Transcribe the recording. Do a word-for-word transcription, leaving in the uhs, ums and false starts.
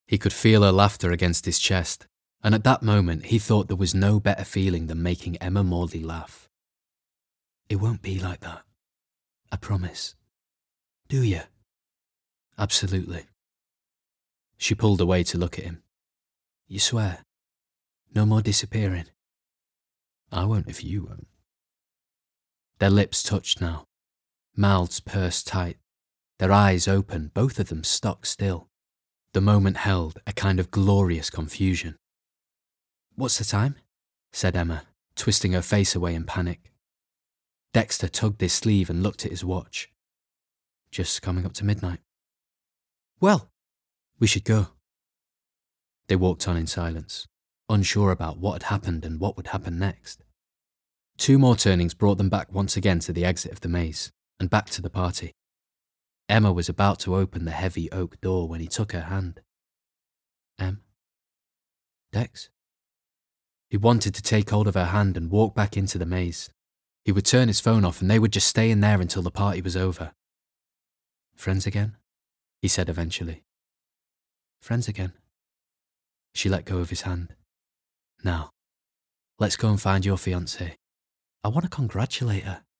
He could feel her laughter against his chest, and at that moment he thought there was no better feeling than making Emma Morley laugh. "It won't be like that. I promise. Do you?" "Absolutely." She pulled away to look at him. "You swear? No more disappearing?" "I won't if you won't." Their lips touched now, mouths pursed tight, their eyes open, both of them stock still. The moment held a kind of glorious confusion. "What's the time?" said Emma, twisting her face away in panic. Dexter tugged his sleeve and looked at his watch. "Just coming up to midnight." "Well, we should go." They walked on in silence, unsure about what had happened and what would happen next. Two more turnings brought them back once again to the exit of the maze, and back to the party. Emma was about to open the heavy oak door when he took her hand. "Em? Dex?" He wanted to take hold of her hand and walk back into the maze. He would turn his phone off and they would just stay in there until the party was over. "Friends again?" he said eventually. "Friends again." She let go of his hand. "Now, let's go and find your fiancée. I want to congratulate her."